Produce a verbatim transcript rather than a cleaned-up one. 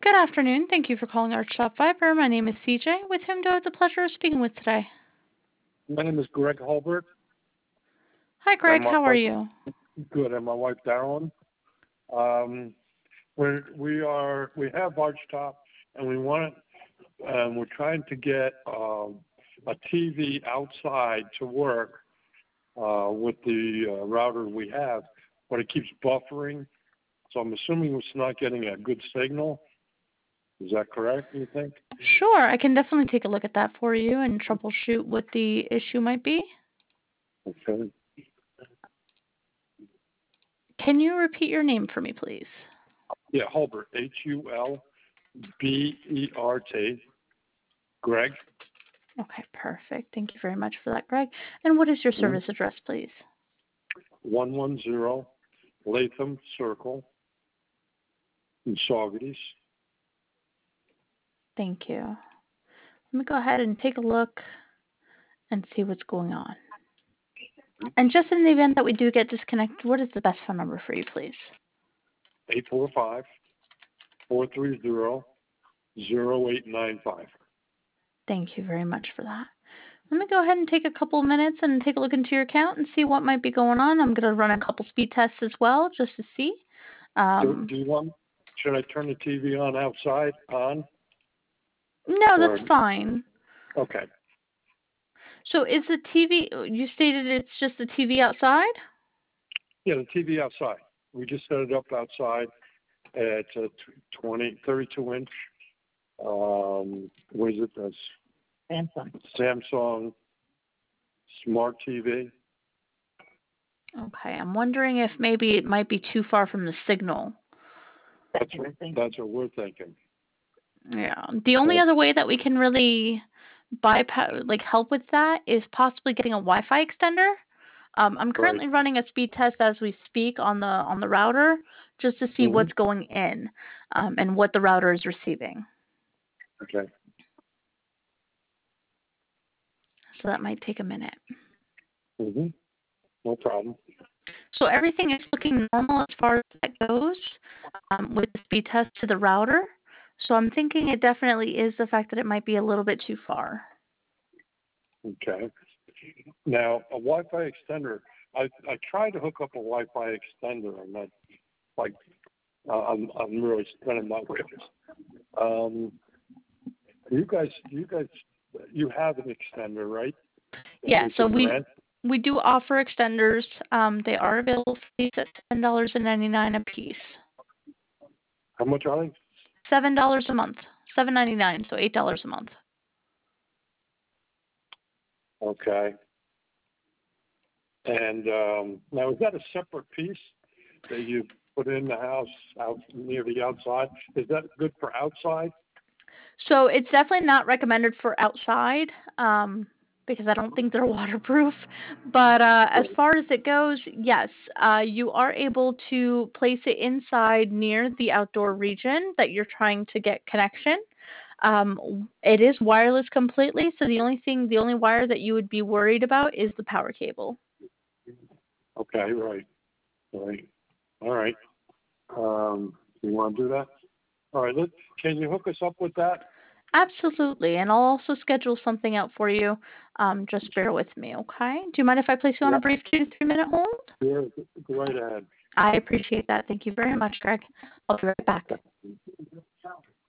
Good afternoon. Thank you for calling Art Shop Viber. My name is C J. With whom do I have the pleasure of speaking with today? My name is Greg Hulbert. Hi, Greg. And my How are wife, you? good, and my wife Darylyn. Um, we're, we are we have Archtop, and we want um, we're trying to get um, a T V outside to work uh, with the uh, router we have, but it keeps buffering. So I'm assuming it's not getting a good signal. Is that correct? You think? Sure. I can definitely take a look at that for you and troubleshoot what the issue might be. Okay. Can you repeat your name for me, please? Yeah, Hulbert. H U L B E R T. Greg. Okay, perfect. Thank you very much for that, Greg. And what is your service address, please? one one zero Latham Circle in Saugerties. Thank you. Let me go ahead and take a look and see what's going on. And just in the event that we do get disconnected, what is the best phone number for you, please? eight four five, four three zero, zero eight nine five. Thank you very much for that. Let me go ahead and take a couple of minutes and take a look into your account and see what might be going on. I'm going to run a couple speed tests as well just to see. Do, Um, do you want, should I turn the T V on outside, on? no, Or, that's fine. okay. So is the T V, you stated it's just the T V outside? Yeah, the T V outside. We just set it up outside. It's a twenty, thirty-two inch. Um, what is it? That's Samsung. Samsung Smart T V. Okay, I'm wondering if maybe it might be too far from the signal. That's what, that's what we're thinking. Yeah. The only other way that we can really bypass, like help with that is possibly getting a Wi-Fi extender. Um, I'm currently Right. running a speed test as we speak on the on the router just to see Mm-hmm. what's going in um, and what the router is receiving. Okay. So that might take a minute. Mm-hmm. No problem. So everything is looking normal as far as that goes um, with the speed test to the router. So I'm thinking it definitely is the fact that it might be a little bit too far. Okay. Now, a Wi-Fi extender, I, I tried to hook up a Wi-Fi extender, and that, like, uh, I'm, I'm really spinning my wheels. Um, you guys, you guys, you have an extender, right? That Yeah, we so can we rent? we do offer extenders. Um, they are available for these at seven dollars and ninety nine a piece. How much are they? Seven dollars a month. Seven ninety nine, so eight dollars a month. Okay. And um, now, is that a separate piece that you put in the house out near the outside? Is that good for outside? So it's definitely not recommended for outside, um, because I don't think they're waterproof. But uh, as Right. far as it goes, yes, uh, you are able to place it inside near the outdoor region that you're trying to get connection. Um, it is wireless completely, so the only thing, the only wire that you would be worried about is the power cable. Okay, right. Right. All right. Um, you want to do that? All right. Let, can you hook us up with that? Absolutely, and I'll also schedule something out for you. Um, just bear with me, okay? Do you mind if I place you on a Yep. brief two to three minute hold? Sure. Go right ahead. I appreciate that. Thank you very much, Greg. I'll be right back.